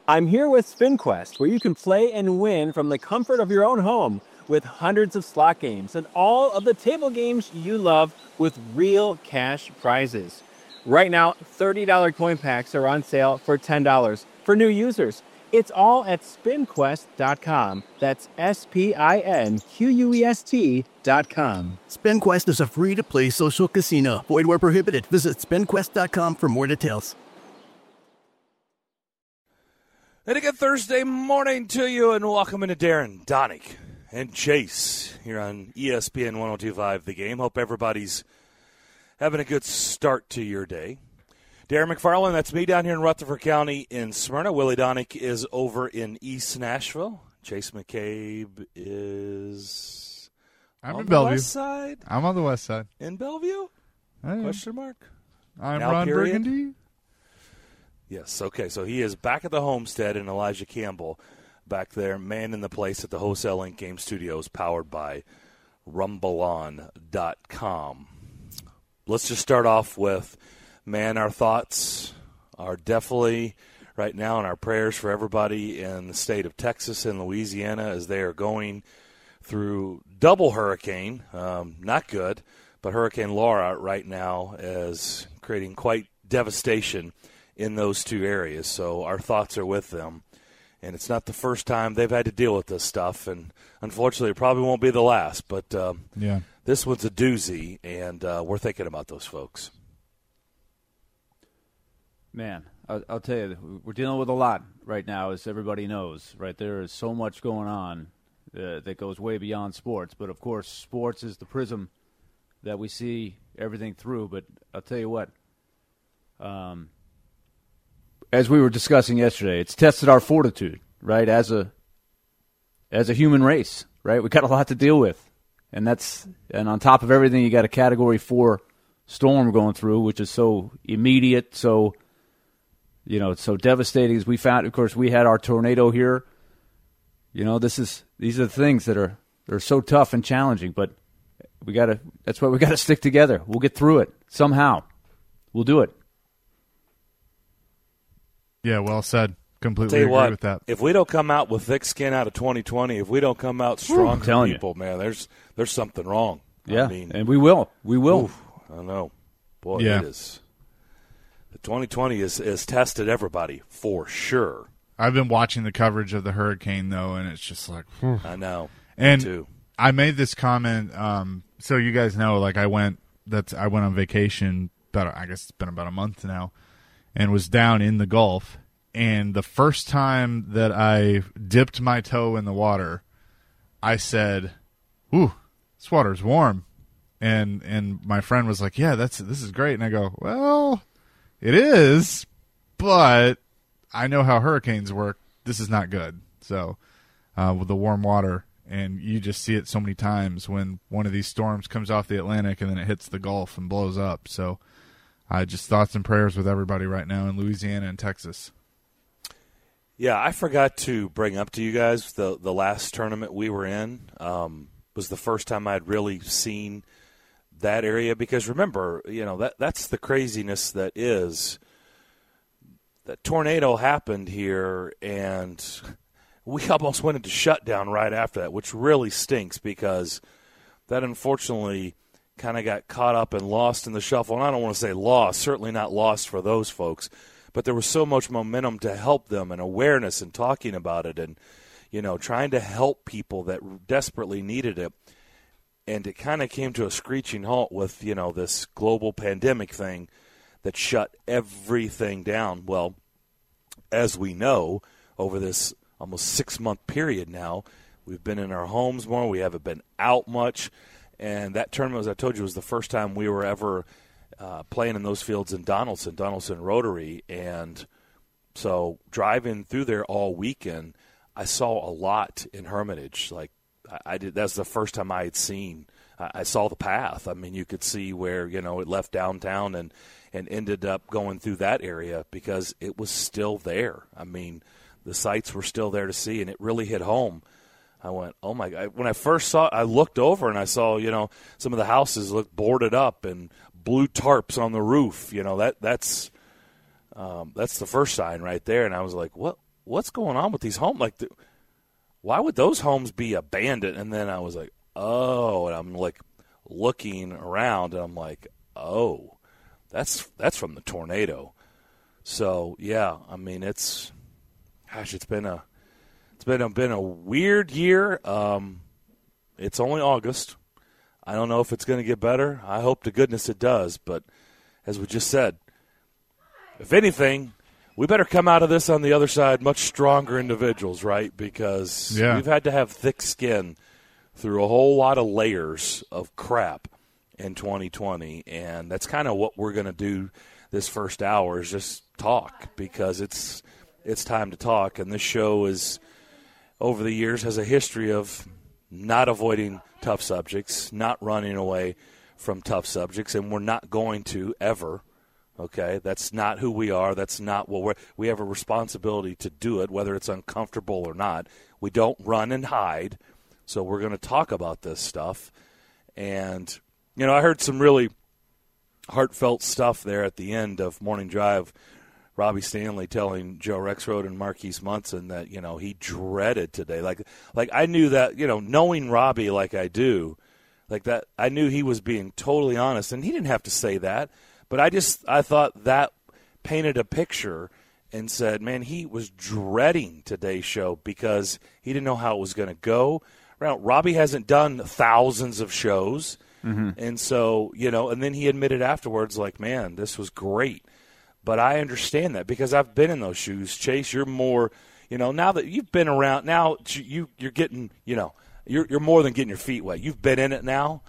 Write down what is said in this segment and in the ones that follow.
I'm here with SpinQuest, where you can play and win from the comfort of your own home with hundreds of slot games and all of the table games you love with real cash prizes. Right now, $30 coin packs are on sale for $10 for new users. It's all at spinquest.com. That's SPINQUEST.com. SpinQuest is a free-to-play social casino. Void where prohibited. Visit spinquest.com for more details. And a good Thursday morning to you, and welcome into Darren, Donick, and Chase here on ESPN 102.5 The Game. Hope everybody's having a good start to your day. Darren McFarland, that's me down here in Rutherford County in Smyrna. Willie Donick is over in East Nashville. Chase McCabe is I'm on in the Bellevue. west side. I'm on the west side. In Bellevue? Question mark? I'm Now Ron period? Burgundy. Yes, okay, so he is back at the homestead, and Elijah Campbell back there, manning the place at the Wholesale Inc. Game Studios, powered by RumbleOn.com. Let's just start off with, man, our thoughts are definitely right now in our prayers for everybody in the state of Texas and Louisiana as they are going through double hurricane. Not good, but Hurricane Laura right now is creating quite devastation in those two areas, so our thoughts are with them. And it's not the first time they've had to deal with this stuff, and unfortunately it probably won't be the last, but this one's a doozy, and we're thinking about those folks. Man, I'll tell you, we're dealing with a lot right now, as everybody knows, right? There is so much going on that goes way beyond sports, but of course sports is the prism that we see everything through. But I'll tell you what, as we were discussing yesterday, it's tested our fortitude, right? As a human race, right? We got a lot to deal with, and on top of everything, you got a Category 4 storm going through, which is so immediate, so it's so devastating. As we found, of course, we had our tornado here. These are the things that are so tough and challenging, but that's why we got to stick together. We'll get through it somehow. We'll do it. Yeah, well said. Completely Tell you agree what, with that. if we don't come out with thick skin out of 2020, if we don't come out strong for people, man, there's something wrong. Yeah, I mean, and we will. We will. Oof, I know. Boy, Yeah. it is. The 2020 is tested everybody, for sure. I've been watching the coverage of the hurricane, though, and it's just like, whew. I know. And Me too. I made this comment, so you guys know, like I went on vacation, I guess it's been about a month now, and was down in the Gulf. And the first time that I dipped my toe in the water, I said, "Ooh, this water's warm." And my friend was like, "Yeah, this is great." And I go, "Well, it is, but I know how hurricanes work. This is not good." So, with the warm water, and you just see it so many times when one of these storms comes off the Atlantic and then it hits the Gulf and blows up. So, just thoughts and prayers with everybody right now in Louisiana and Texas. Yeah, I forgot to bring up to you guys the last tournament we were in was the first time I'd really seen that area, because remember, that's the craziness that is. That tornado happened here, and we almost went into shutdown right after that, which really stinks because that unfortunately kind of got caught up and lost in the shuffle. And I don't want to say lost, certainly not lost for those folks, but there was so much momentum to help them and awareness and talking about it and, trying to help people that desperately needed it. And it kind of came to a screeching halt with, this global pandemic thing that shut everything down. Well, as we know, over this almost 6-month period now, we've been in our homes more. We haven't been out much. And that tournament, as I told you, was the first time we were ever playing in those fields in Donaldson Rotary. And so driving through there all weekend, I saw a lot in Hermitage. Like I did, that's the first time I had seen. I saw the path. I mean, you could see where it left downtown and ended up going through that area because it was still there. I mean, the sights were still there to see, and it really hit home. I went, oh my God! When I first saw it, I looked over and I saw, some of the houses looked boarded up and blue tarps on the roof. That's the first sign right there. And I was like, what what's going on with these homes? Like, why would those homes be abandoned? And then I was like, oh, and I'm like looking around, and I'm like, oh, that's from the tornado. So yeah, I mean, it's been a weird year. It's only August. I don't know if it's going to get better. I hope to goodness it does. But as we just said, if anything, we better come out of this on the other side much stronger individuals, right? Because we've had to have thick skin through a whole lot of layers of crap in 2020. And that's kind of what we're going to do this first hour, is just talk, because it's time to talk. And this show is, over the years, has a history of not avoiding tough subjects, not running away from tough subjects, and we're not going to ever. Okay, that's not who we are. That's not what we have a responsibility to do it, whether it's uncomfortable or not. We don't run and hide. So we're going to talk about this stuff. And, I heard some really heartfelt stuff there at the end of Morning Drive. Robbie Stanley telling Joe Rexroad and Marquise Munson that, he dreaded today. Like I knew that, knowing Robbie like I do, like that, I knew he was being totally honest. And he didn't have to say that. But I thought that painted a picture and said, man, he was dreading today's show because he didn't know how it was going to go. Robbie hasn't done thousands of shows. Mm-hmm. And so, and then he admitted afterwards, like, man, this was great. But I understand that because I've been in those shoes. Chase, you're more, now that you've been around, now you're getting, you're more than getting your feet wet. You've been in it now.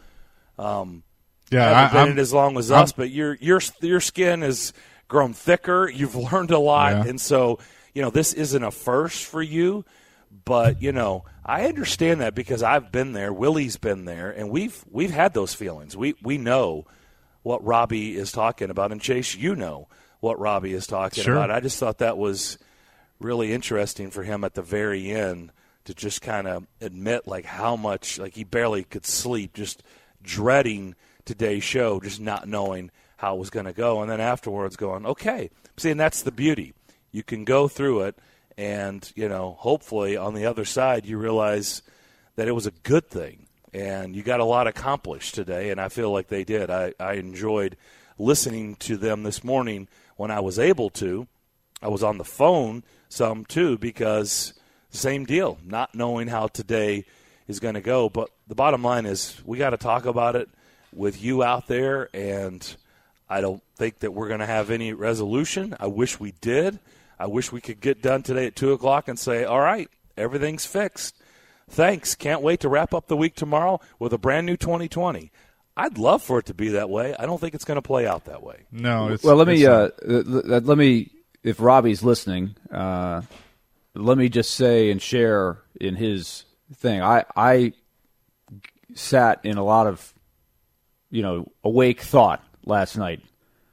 Haven't been in it as long as us, but your skin has grown thicker. You've learned a lot, and so this isn't a first for you. But I understand that because I've been there. Willie's been there, and we've had those feelings. We know what Robbie is talking about, and Chase, what Robbie is talking about. I just thought that was really interesting for him at the very end to just kind of admit like how much like he barely could sleep, just dreading today's show, just not knowing how it was going to go, and then afterwards going, okay. See, and that's the beauty. You can go through it, and, hopefully on the other side you realize that it was a good thing, and you got a lot accomplished today, and I feel like they did. I enjoyed listening to them this morning when I was able to. I was on the phone some, too, because same deal, not knowing how today is going to go. But the bottom line is we got to talk about it with you out there, and I don't think that we're going to have any resolution. I wish we did. I wish we could get done today at 2 o'clock and say, all right, everything's fixed. Thanks. Can't wait to wrap up the week tomorrow with a brand new 2020. I'd love for it to be that way. I don't think it's going to play out that way. No. Let me, if Robbie's listening, let me just say and share in his thing. I sat in a lot of, awake thought last night.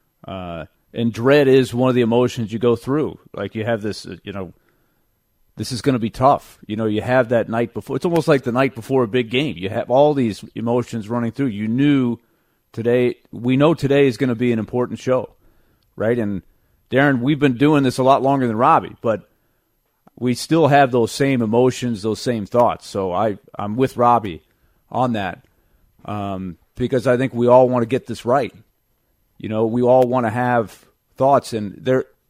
And dread is one of the emotions you go through. Like you have this, this is going to be tough. You have that night before. It's almost like the night before a big game. You have all these emotions running through. We know today is going to be an important show, right? And Darren, we've been doing this a lot longer than Robbie, but we still have those same emotions, those same thoughts. So I'm with Robbie on that because I think we all want to get this right. We all want to have thoughts, and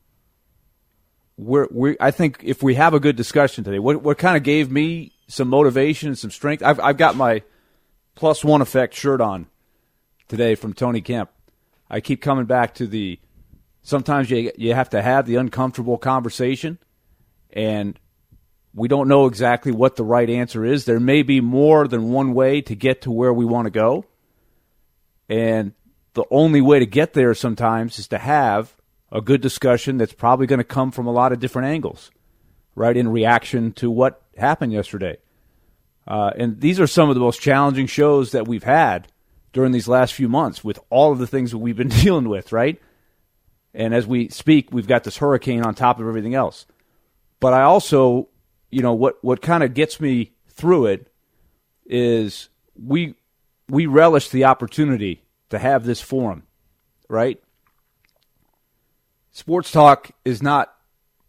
I think if we have a good discussion today, what kind of gave me some motivation and some strength. I've got my Plus One Effect shirt on today from Tony Kemp. I keep coming back to sometimes you have to have the uncomfortable conversation, and we don't know exactly what the right answer is. There may be more than one way to get to where we want to go, and the only way to get there sometimes is to have a good discussion that's probably going to come from a lot of different angles, right, in reaction to what happened yesterday. And these are some of the most challenging shows that we've had during these last few months with all of the things that we've been dealing with, right? And as we speak, we've got this hurricane on top of everything else. But I also, what kind of gets me through it is we relish the opportunity to have this forum, right? Sports talk is not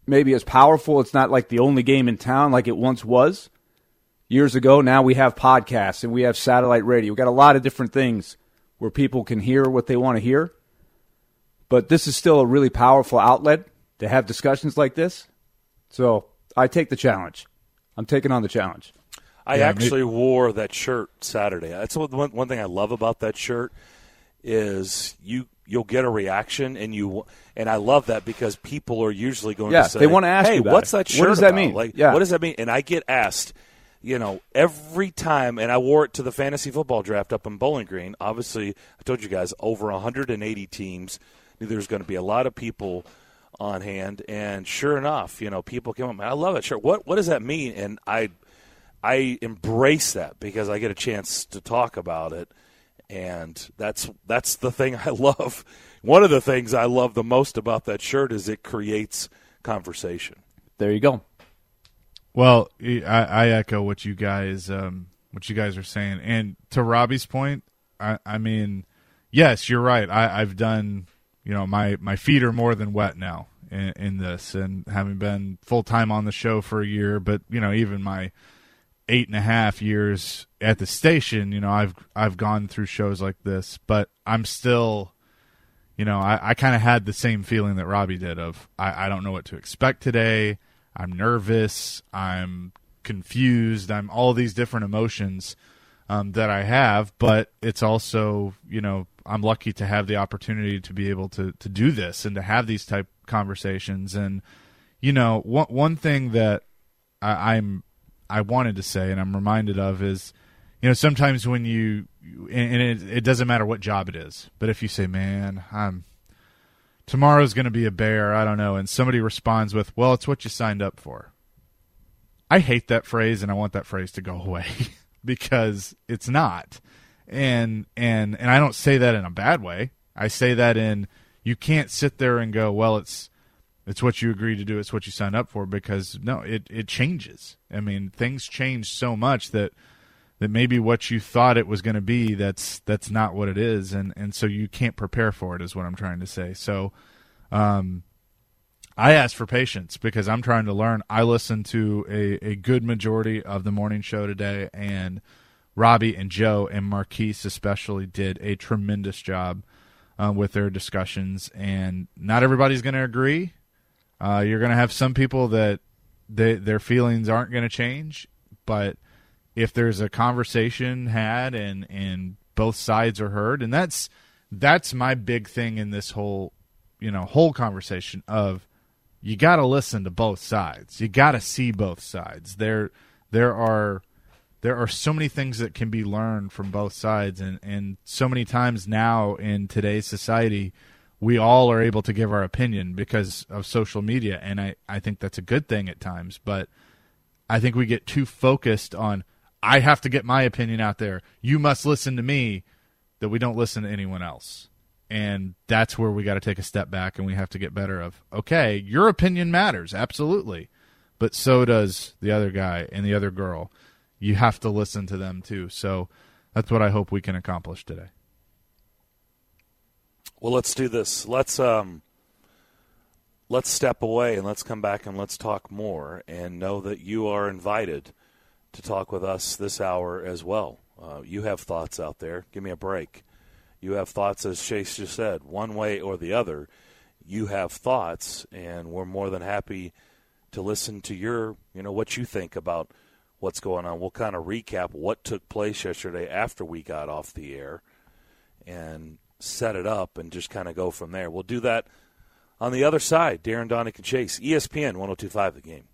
maybe as powerful. It's not like the only game in town like it once was years ago. Now we have podcasts and we have satellite radio. We've got a lot of different things where people can hear what they want to hear. But this is still a really powerful outlet to have discussions like this. So I take the challenge. I'm taking on the challenge. I actually wore that shirt Saturday. That's one thing I love about that shirt is you'll get a reaction, and I love that because people are usually going to say, they want to ask you about what's it. that shirt What does that about? mean? Like, yeah. What does that mean? And I get asked, every time, and I wore it to the fantasy football draft up in Bowling Green. Obviously, I told you guys, over 180 teams. Knew there was going to be a lot of people on hand, and sure enough, people came up, I love that shirt. What does that mean? And I embrace that because I get a chance to talk about it, and that's the thing I love. One of the things I love the most about that shirt is it creates conversation. There you go. Well, I echo what you guys are saying, and to Robbie's point, I mean, yes, you're right. I've done, my feet are more than wet now in this, and having been full time on the show for a year, but even my 8.5 years at the station, I've gone through shows like this, but I'm still, I kind of had the same feeling that Robbie did of I don't know what to expect today. I'm nervous. I'm confused. I'm all these different emotions that I have, but it's also, I'm lucky to have the opportunity to be able to do this and to have these type conversations. And, one thing that I wanted to say and I'm reminded of is, sometimes when it doesn't matter what job it is, but if you say, man, tomorrow's going to be a bear, I don't know, and somebody responds with, well, it's what you signed up for. I hate that phrase, and I want that phrase to go away because it's not. And I don't say that in a bad way. I say that in, you can't sit there and go, well, it's what you agreed to do, it's what you signed up for, because no, it changes. I mean, things change so much that maybe what you thought it was going to be, that's not what it is, and so you can't prepare for it, is what I'm trying to say. So I ask for patience because I'm trying to learn. I listened to a good majority of the morning show today, and Robbie and Joe and Marquise especially did a tremendous job with their discussions, and not everybody's going to agree. You're going to have some people that their feelings aren't going to change, but if there's a conversation had and both sides are heard, and that's my big thing in this whole conversation of, you got to listen to both sides. You got to see both sides. There are so many things that can be learned from both sides, and so many times now in today's society, we all are able to give our opinion because of social media, and I think that's a good thing at times, but I think we get too focused on, I have to get my opinion out there, you must listen to me, that we don't listen to anyone else. And that's where we got to take a step back, and we have to get better of, okay, your opinion matters, absolutely, but so does the other guy and the other girl. You have to listen to them too. So that's what I hope we can accomplish today. Well, let's do this. Let's step away and let's come back and let's talk more, and know that you are invited to talk with us this hour as well. You have thoughts out there. Give me a break. You have thoughts, as Chase just said, one way or the other. You have thoughts, and we're more than happy to listen to your, what you think about what's going on. We'll kind of recap what took place yesterday after we got off the air and set it up and just kind of go from there. We'll do that on the other side. Darren, Donick, and Chase, ESPN 102.5 The Game.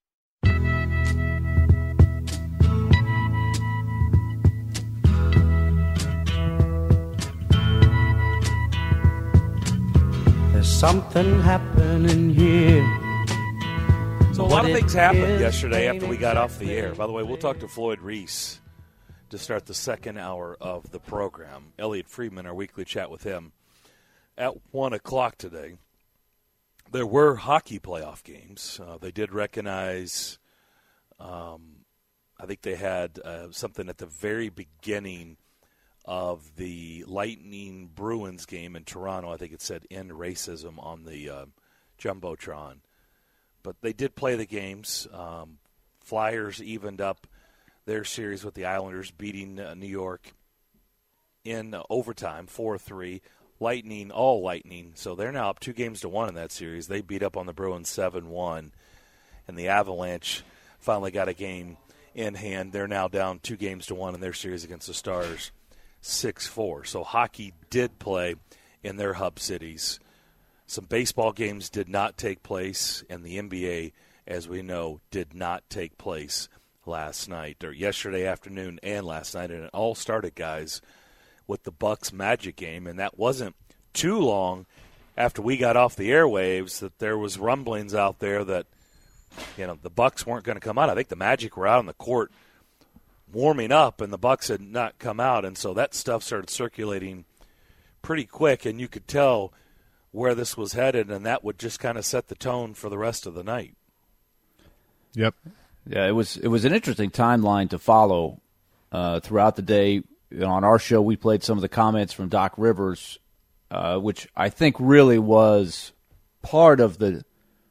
There's something happening here. So a lot of things happened yesterday after we got off the air. By the way, we'll talk to Floyd Reese to start the second hour of the program. Elliot Friedman, our weekly chat with him, at 1 o'clock today. There were hockey playoff games. They did recognize, I think they had something at the very beginning of the Lightning Bruins game in Toronto. I think it said "End Racism" on the Jumbotron. but they did play the games. Flyers evened up their series with the Islanders, beating New York in overtime, 4-3. Lightning, so they're now up 2-1 in that series. They beat up on the Bruins 7-1, and the Avalanche finally got a game in hand. They're now down 2-1 in their series against the Stars, 6-4. So hockey did play in their hub cities. Some baseball games did not take place, and the NBA, as we know, did not take place last night, or yesterday afternoon and last night. And it all started, guys, with the Bucks Magic game, and that wasn't too long after we got off the airwaves that there was rumblings out there that, you know, the Bucks weren't going to come out. I think the Magic were out on the court warming up, and the Bucks had not come out, and so that stuff started circulating pretty quick, and you could tell where this was headed, and that would just kind of set the tone for the rest of the night. Yep. Yeah, it was an interesting timeline to follow throughout the day. You know, on our show, we played some of the comments from Doc Rivers, which I think really was part of the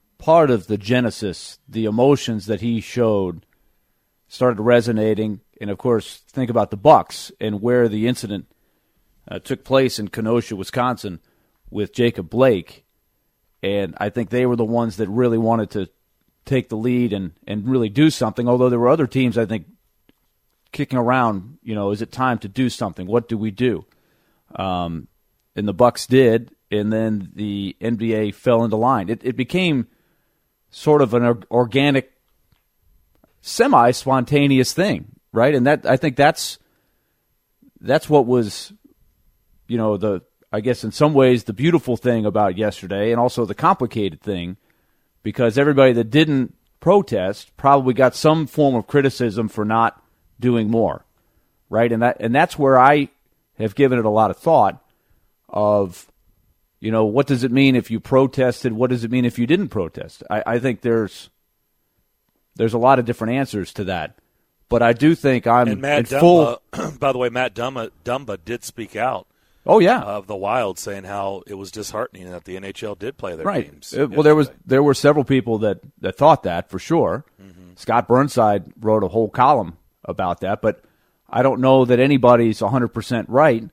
genesis. The emotions that he showed started resonating, and of course, think about the Bucks and where the incident took place in Kenosha, Wisconsin, with Jacob Blake, and I think they were the ones that really wanted to take the lead and really do something. Although there were other teams, I think, kicking around, you know, is it time to do something? What do we do? And the Bucks did, and then the NBA fell into line. It became sort of an organic, semi-spontaneous thing, right? And that I think that's what was, you know, I guess in some ways the beautiful thing about yesterday, and also the complicated thing, because everybody that didn't protest probably got some form of criticism for not doing more, right? And that's where I have given it a lot of thought of, you know, what does it mean if you protested? What does it mean if you didn't protest? I think there's a lot of different answers to that. But I do think I'm and Matt in full. By the way, Matt Dumba did speak out. Oh yeah, of the Wild, saying how it was disheartening that the NHL did play their games. Well, there were several people that thought that for sure. Mm-hmm. Scott Burnside wrote a whole column about that, but I don't know that anybody's 100% right.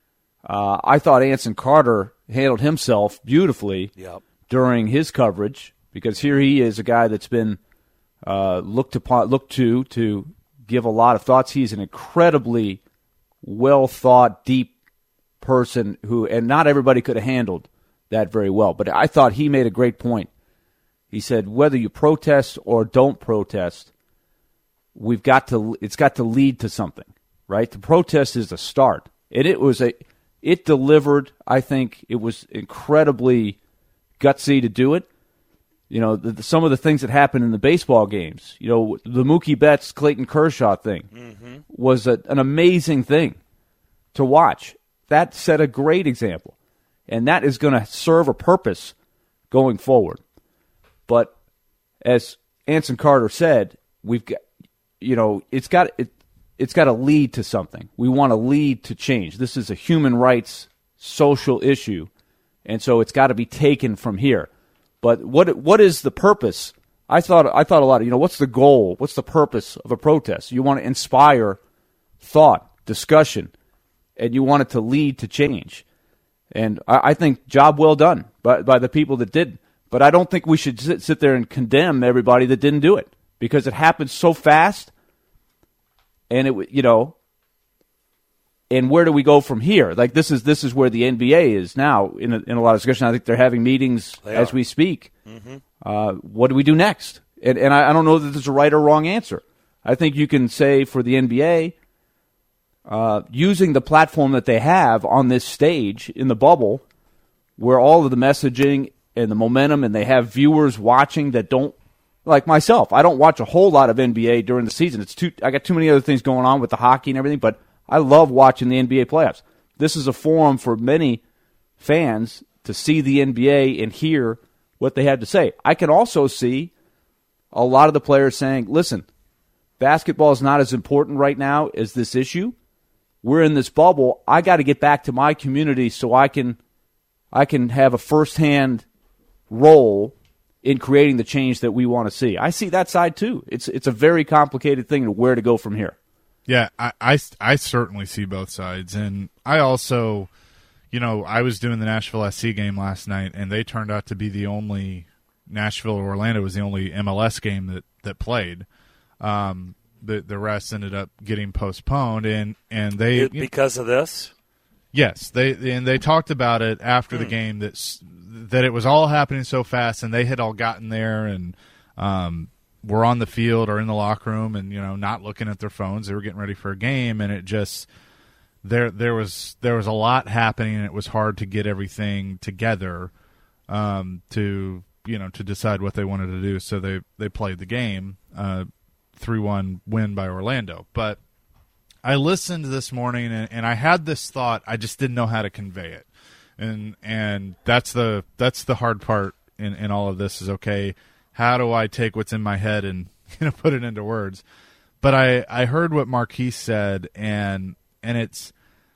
I thought Anson Carter handled himself beautifully during his coverage, because here he is, a guy that's been looked to give a lot of thoughts. He's an incredibly well thought, deep person who, and not everybody could have handled that very well. But I thought he made a great point. He said, whether you protest or don't protest, it's got to lead to something, right? The protest is a start. And it delivered. I think it was incredibly gutsy to do it. You know, some of the things that happened in the baseball games, you know, the Mookie Betts, Clayton Kershaw thing was an amazing thing to watch. That set a great example, and that is going to serve a purpose going forward. But as Anson Carter said, we've got, you know, it's got to lead to something. We want to lead to change. This is a human rights social issue, and so it's got to be taken from here. But what is the purpose? I thought a lot of, you know, what's the goal? What's the purpose of a protest? You want to inspire thought, discussion, and you want it to lead to change. And I think job well done by the people that did. But I don't think we should sit there and condemn everybody that didn't do it, because it happened so fast. And it, you know, and where do we go from here? Like this is where the NBA is now in a lot of discussion. I think they're having meetings as we speak. Mm-hmm. What do we do next? And I don't know that there's a right or wrong answer. I think you can say for the NBA, using the platform that they have on this stage in the bubble, where all of the messaging and the momentum, and they have viewers watching that don't, like myself, I don't watch a whole lot of NBA during the season. I got too many other things going on with the hockey and everything, but I love watching the NBA playoffs. This is a forum for many fans to see the NBA and hear what they have to say. I can also see a lot of the players saying, listen, basketball is not as important right now as this issue. We're in this bubble. I got to get back to my community so I can have a firsthand role in creating the change that we want to see. I see that side too. It's a very complicated thing to where to go from here. Yeah, I certainly see both sides. And I also, I was doing the Nashville SC game last night, and they turned out to be the only – Nashville or Orlando was the only MLS game that played. The rest ended up getting postponed, and they because of this. Yes, they talked about it after the game that it was all happening so fast, and they had all gotten there and were on the field or in the locker room, and not looking at their phones. They were getting ready for a game, and it just there was a lot happening, and it was hard to get everything together to decide what they wanted to do. So they played the game, 3-1 win by Orlando. But I listened this morning and I had this thought. I just didn't know how to convey it, and that's the hard part in all of this. Is okay, how do I take what's in my head and put it into words? But I heard what Marquise said, and it's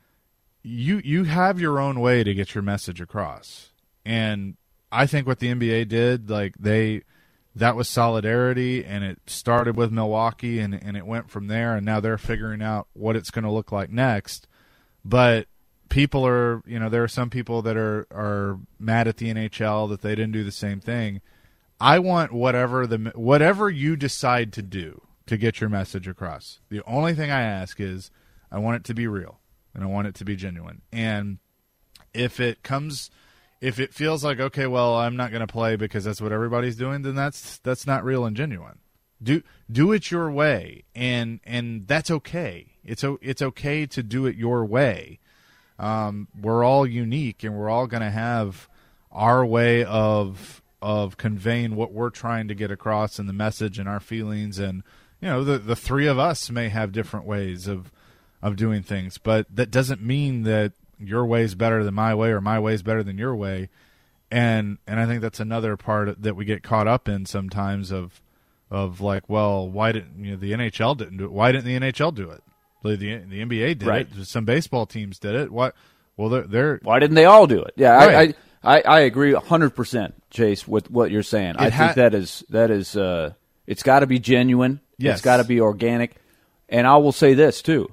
you have your own way to get your message across. And I think what the NBA did, that was solidarity, and it started with Milwaukee, and it went from there, and now they're figuring out what it's going to look like next. But people are, there are some people that are mad at the NHL that they didn't do the same thing. I want whatever you decide to do to get your message across. The only thing I ask is I want it to be real, and I want it to be genuine. And if it feels like, okay, well, I'm not going to play because that's what everybody's doing, then that's not real and genuine. Do it your way, and that's okay. It's okay to do it your way. We're all unique, and we're all going to have our way of conveying what we're trying to get across and the message and our feelings. And the three of us may have different ways of doing things, but that doesn't mean that your way is better than my way or my way is better than your way. And I think that's another part that we get caught up in sometimes of like, well, why didn't the NHL didn't do it? Why didn't the NHL do it? The NBA did right. it. Some baseball teams did it. What? Well, they're why didn't they all do it? Yeah, right. I agree 100%, Chase, with what you're saying. I think that is it's got to be genuine. Yes. It's got to be organic. And I will say this too.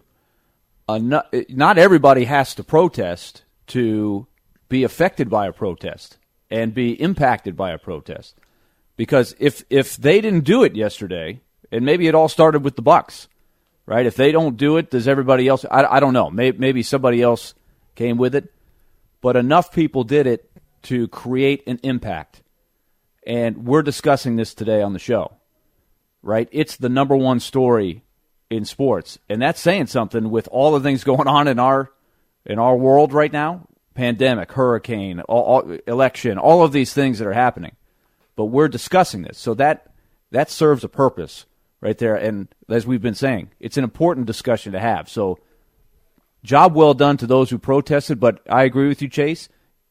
Not everybody has to protest to be affected by a protest and be impacted by a protest. Because if they didn't do it yesterday, and maybe it all started with the Bucks, right? If they don't do it, does everybody else? I don't know. Maybe somebody else came with it. But enough people did it to create an impact. And we're discussing this today on the show, right? It's the number one story in sports, and that's saying something with all the things going on in our world right now. Pandemic, hurricane, election, all of these things that are happening. But we're discussing this, so that serves a purpose right there. And as we've been saying, it's an important discussion to have. So job well done to those who protested, but I agree with you, Chase.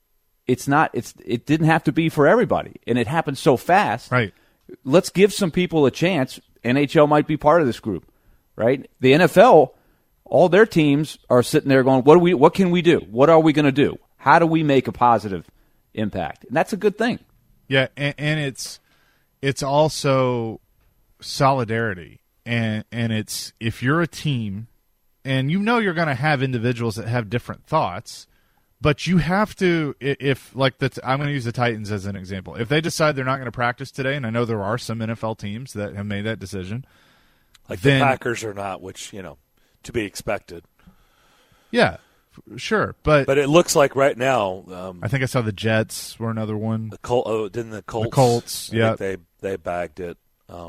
It didn't have to be for everybody, and it happened so fast. Right. Let's give some people a chance. NHL might be part of this group. Right? The NFL, all their teams are sitting there going, what can we do? What are we going to do? How do we make a positive impact? And that's a good thing. Yeah, and it's also solidarity. And it's if you're a team and you're going to have individuals that have different thoughts, but you have to, I'm going to use the Titans as an example. If they decide they're not going to practice today, and I know there are some NFL teams that have made that decision, like the Packers are not, which, to be expected. Yeah, sure. But it looks like right now. I think I saw the Jets were another one. Didn't the Colts? The Colts, yeah. They bagged it.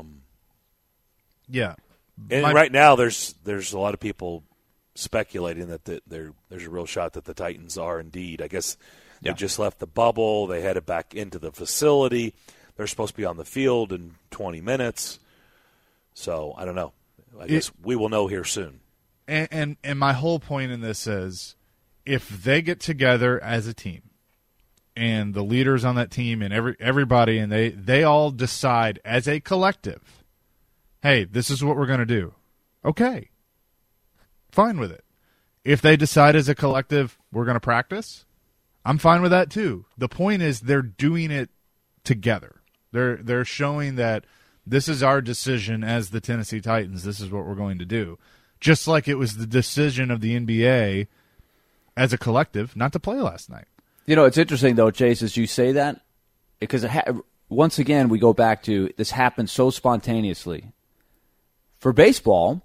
Yeah. And right now there's a lot of people speculating that there's a real shot that the Titans are indeed. I guess they just left the bubble. They headed back into the facility. They're supposed to be on the field in 20 minutes. So, I don't know. I guess we will know here soon. And my whole point in this is if they get together as a team and the leaders on that team and everybody and they all decide as a collective, hey, this is what we're going to do. Okay. Fine with it. If they decide as a collective we're going to practice, I'm fine with that too. The point is they're doing it together. They're showing that this is our decision as the Tennessee Titans. This is what we're going to do. Just like it was the decision of the NBA as a collective not to play last night. You know, it's interesting, though, Chase, as you say that, because once again we go back to this happened so spontaneously. For baseball,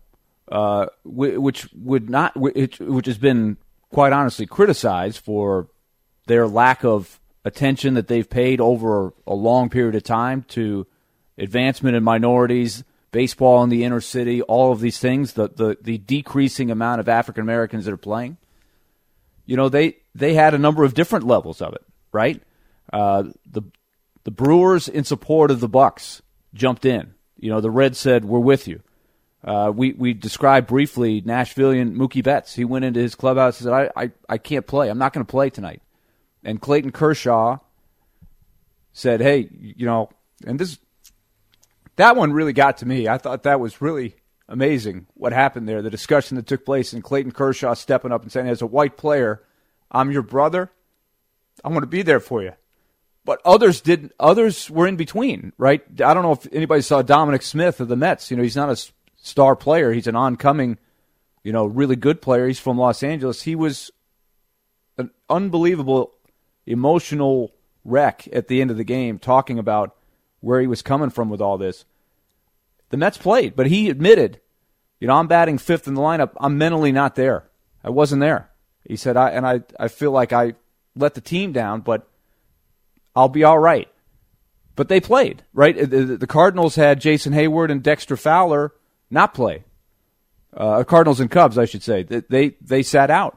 which has been quite honestly criticized for their lack of attention that they've paid over a long period of time to advancement in minorities, baseball in the inner city, all of these things, the decreasing amount of African Americans that are playing. You know, they had a number of different levels of it, right? The Brewers, in support of the Bucks, jumped in. You know, the Reds said, "We're with you." We described briefly Nashvilleian Mookie Betts. He went into his clubhouse and said, I can't play. I'm not going to play tonight. And Clayton Kershaw said, hey, you know, and that one really got to me. I thought that was really amazing what happened there, the discussion that took place, and Clayton Kershaw stepping up and saying, as a white player, I'm your brother. I want to be there for you. But others didn't. Others were in between, right? I don't know if anybody saw Dominic Smith of the Mets. You know, he's not a star player. He's an oncoming, you know, really good player. He's from Los Angeles. He was an unbelievable emotional wreck at the end of the game, talking about where he was coming from with all this. The Mets played, but he admitted, you know, I'm batting fifth in the lineup. I'm mentally not there. I wasn't there. He said, I feel like I let the team down, but I'll be all right. But they played, right? The Cardinals had Jason Hayward and Dexter Fowler not play. Cardinals and Cubs, I should say. They sat out.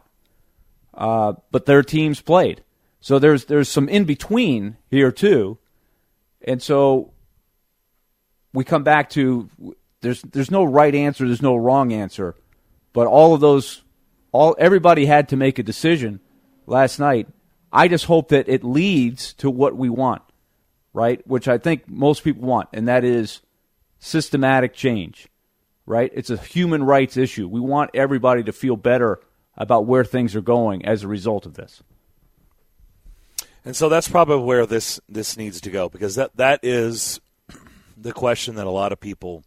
But their teams played. So there's some in-between here, too. And so we come back to there's no right answer, there's no wrong answer. But everybody had to make a decision last night. I just hope that it leads to what we want, right? Which I think most people want, and that is systematic change, right? It's a human rights issue. We want everybody to feel better about where things are going as a result of this. And so that's probably where this needs to go, because that is the question that a lot of people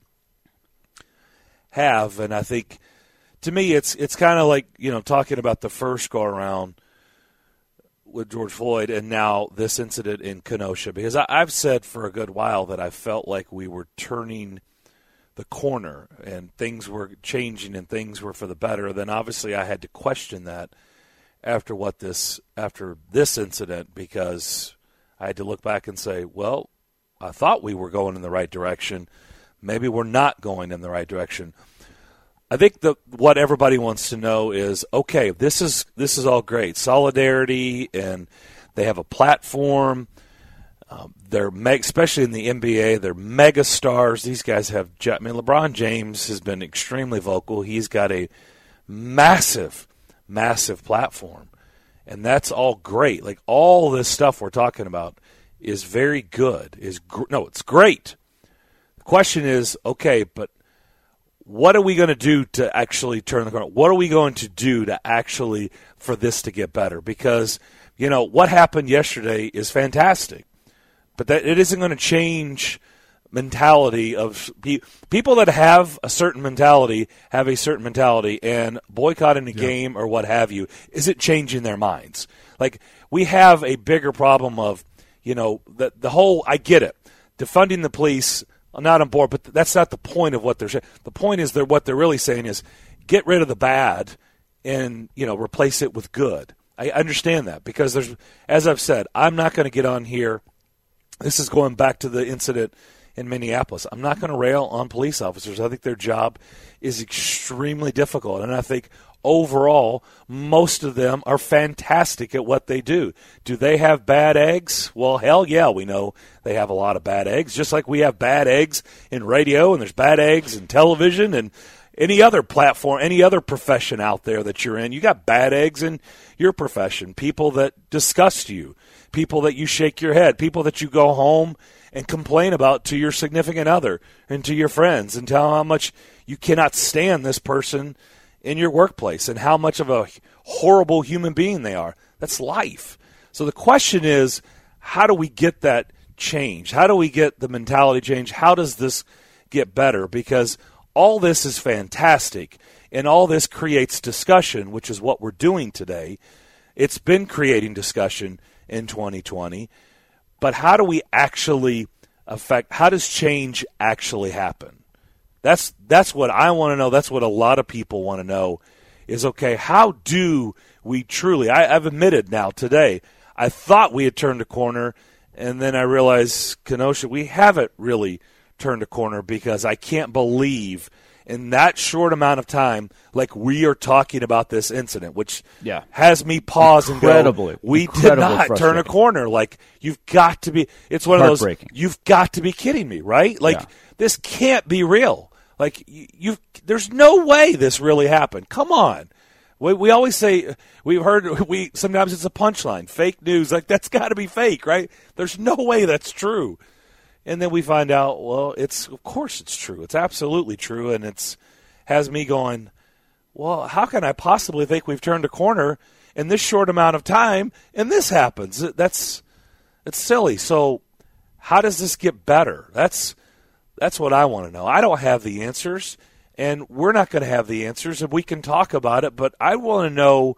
have. And I think, to me, it's kind of like, you know, talking about the first go-around with George Floyd and now this incident in Kenosha, because I've said for a good while that I felt like we were turning the corner and things were changing and things were for the better. Then obviously I had to question that after this incident, because I had to look back and say, well, I thought we were going in the right direction. Maybe we're not going in the right direction. I think what everybody wants to know is, okay, this is all great. Solidarity, and they have a platform. They're especially in the NBA, they're mega stars. These guys have, I mean, LeBron James has been extremely vocal. He's got a massive platform, and that's all great. Like, all this stuff we're talking about is very good. It's great. The question is, okay, but what are we going to do to actually turn the corner? What are we going to do to actually for this to get better? Because, you know, what happened yesterday is fantastic, but that it isn't going to change mentality of people that have a certain mentality, and boycotting a game or what have you, is it changing their minds? Like, we have a bigger problem of, you know, the whole, I get it, defunding the police, I'm not on board, but that's not the point of what they're saying. The point is what they're really saying is get rid of the bad and, you know, replace it with good. I understand that, because there's, as I've said, I'm not going to get on here. This is going back to the incident in Minneapolis. I'm not going to rail on police officers. I think their job is extremely difficult, and I think overall most of them are fantastic at what they do. Do they have bad eggs? Well, hell yeah, we know they have a lot of bad eggs, just like we have bad eggs in radio, and there's bad eggs in television and any other platform, any other profession out there that you're in. You got bad eggs in your profession, people that disgust you, people that you shake your head, people that you go home and complain about to your significant other and to your friends and tell how much you cannot stand this person in your workplace and how much of a horrible human being they are. That's life. So the question is, how do we get that change? How do we get the mentality change? How does this get better? Because all this is fantastic, and all this creates discussion, which is what we're doing today. It's been creating discussion in 2020, but how do we actually how does change actually happen? That's what I want to know. That's what a lot of people want to know is, okay, how do we truly, I've admitted now today, I thought we had turned a corner, and then I realized, Kenosha, we haven't really turned a corner, because I can't believe in that short amount of time, like, we are talking about this incident, which has me pause and go, we did not turn a corner. Like, you've got to be, it's one of those, you've got to be kidding me, right? Like, this can't be real. Like, there's no way this really happened. Come on. We always say, sometimes it's a punchline, fake news. Like, that's got to be fake, right? There's no way that's true. And then we find out, well, of course it's true. It's absolutely true. And has me going, well, how can I possibly think we've turned a corner in this short amount of time and this happens? It's silly. So how does this get better? That's what I want to know. I don't have the answers, and we're not going to have the answers, and we can talk about it, but I want to know,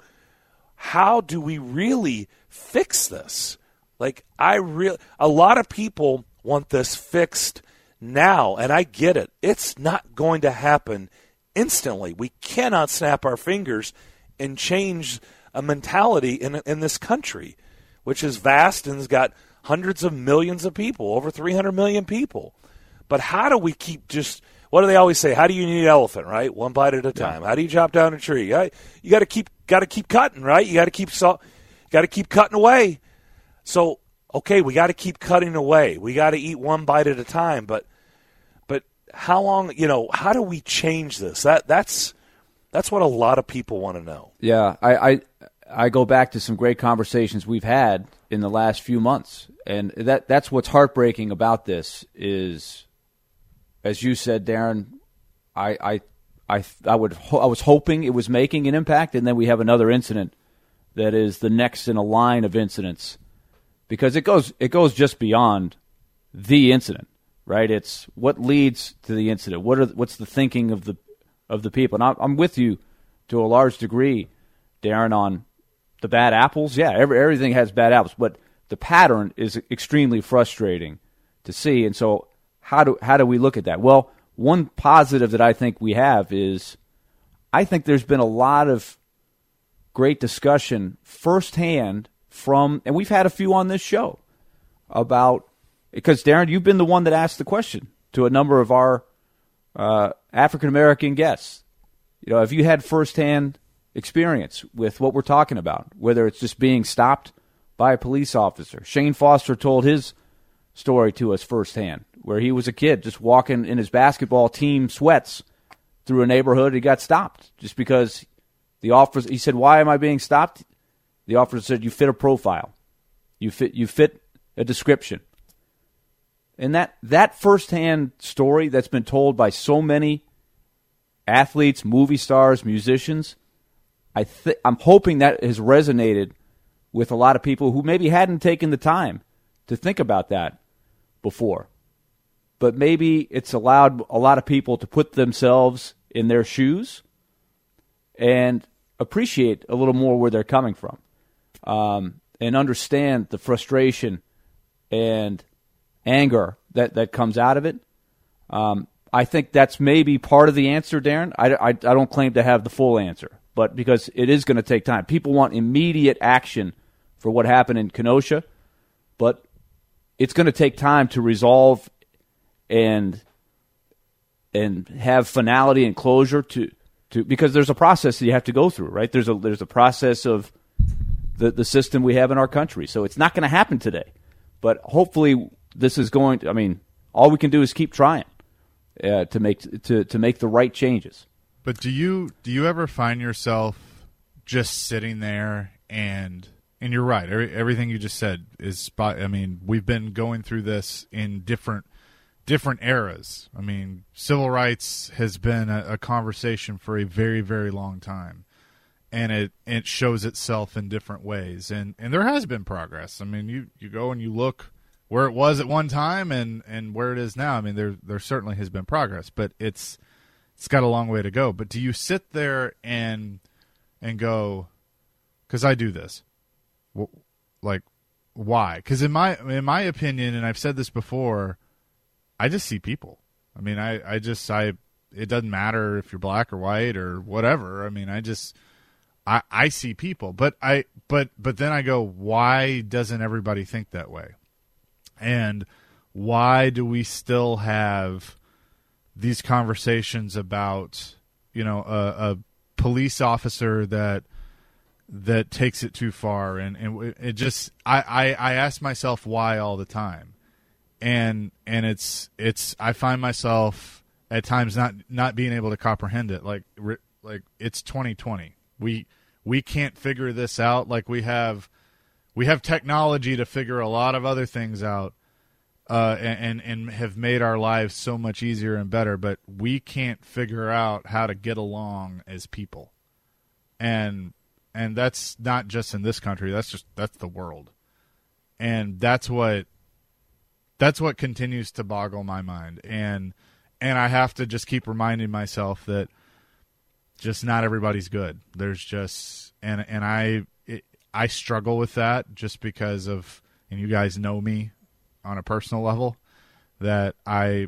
how do we really fix this? Like, a lot of people want this fixed now, and I get it. It's not going to happen instantly. We cannot snap our fingers and change a mentality in this country, which is vast and has got hundreds of millions of people, over 300 million people. But how do we keep what do they always say? How do you eat an elephant, right? One bite at a time. How do you chop down a tree? You got to keep cutting, right? You got to keep cutting away. So, okay, we got to keep cutting away. We got to eat one bite at a time. But how long? How do we change this? That's what a lot of people want to know. Yeah, I go back to some great conversations we've had in the last few months, and that's what's heartbreaking about this is, as you said, Darren, I was hoping it was making an impact, and then we have another incident that is the next in a line of incidents, because it goes just beyond the incident, right? It's what leads to the incident. What's the thinking of the people? And I'm with you to a large degree, Darren, on the bad apples. Yeah, everything has bad apples, but the pattern is extremely frustrating to see. And so how do we look at that? Well, one positive that I think we have is, I think there's been a lot of great discussion firsthand and we've had a few on this show about, because Darren, you've been the one that asked the question to a number of our African-American guests. Have you had firsthand experience with what we're talking about, whether it's just being stopped by a police officer? Shane Foster told his story to us firsthand, where he was a kid just walking in his basketball team sweats through a neighborhood. He got stopped just because the officer, he said, "Why am I being stopped?" The officer said, "You fit a profile. You fit a description." And that firsthand story that's been told by so many athletes, movie stars, musicians, I'm hoping that has resonated with a lot of people who maybe hadn't taken the time to think about that before. But maybe it's allowed a lot of people to put themselves in their shoes and appreciate a little more where they're coming from, and understand the frustration and anger that comes out of it. I think that's maybe part of the answer, Darren. I don't claim to have the full answer, but because it is going to take time. People want immediate action for what happened in Kenosha, but it's going to take time to resolve and have finality and closure to because there's a process that you have to go through, right? There's a process of the system we have in our country. So it's not going to happen today. But hopefully this is going to, all we can do is keep trying to make the right changes. But do you ever find yourself just sitting there and you're right, everything you just said is spot. We've been going through this in different eras. Civil rights has been a conversation for a very, very long time, and it shows itself in different ways. And there has been progress. You go and you look where it was at one time and where it is now. I mean, there certainly has been progress, but it's got a long way to go. But do you sit there and go, because I do this, like, why? Because in my opinion, and I've said this before, I just see people. I mean, it doesn't matter if you're black or white or whatever. I mean, I see people, but then I go, why doesn't everybody think that way? And why do we still have these conversations about, a police officer that takes it too far? And it just, I ask myself why all the time. And it's I find myself at times not being able to comprehend it. Like it's 2020. We can't figure this out. Like we have technology to figure a lot of other things out, and have made our lives so much easier and better. But we can't figure out how to get along as people, and that's not just in this country. That's the world, and that's what continues to boggle my mind. And I have to just keep reminding myself that just not everybody's good. There's just and I struggle with that just because of, and you guys know me on a personal level, that I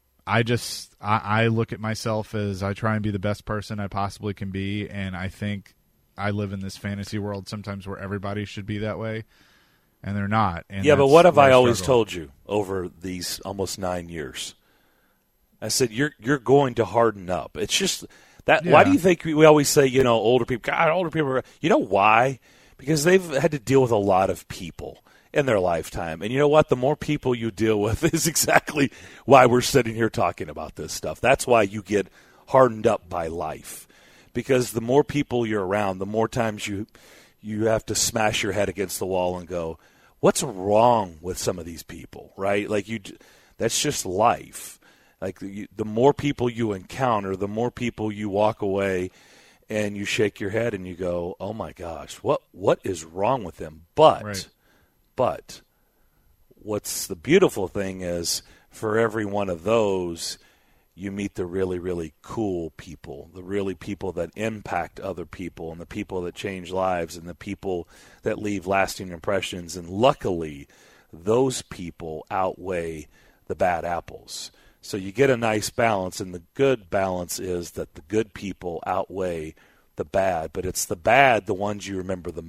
look at myself as I try and be the best person I possibly can be, and I think I live in this fantasy world sometimes where everybody should be that way, and they're not. And yeah, but what have I always told you over these almost 9 years? I said, you're going to harden up. It's just that. Yeah. Why do you think we always say, older people, God, older people, you know why? Because they've had to deal with a lot of people in their lifetime. And you know what? The more people you deal with is exactly why we're sitting here talking about this stuff. That's why you get hardened up by life. Because the more people you're around, the more times you have to smash your head against the wall and go, what's wrong with some of these people, right? Like that's just life. Like the more people you encounter, the more people you walk away and you shake your head and you go, oh my gosh, what is wrong with them? But what's the beautiful thing is, for every one of those, you meet the really, really cool people, the really people that impact other people, and the people that change lives, and the people that leave lasting impressions. And luckily, those people outweigh the bad apples. So you get a nice balance, and the good balance is that the good people outweigh the bad. But it's the bad, the ones you remember the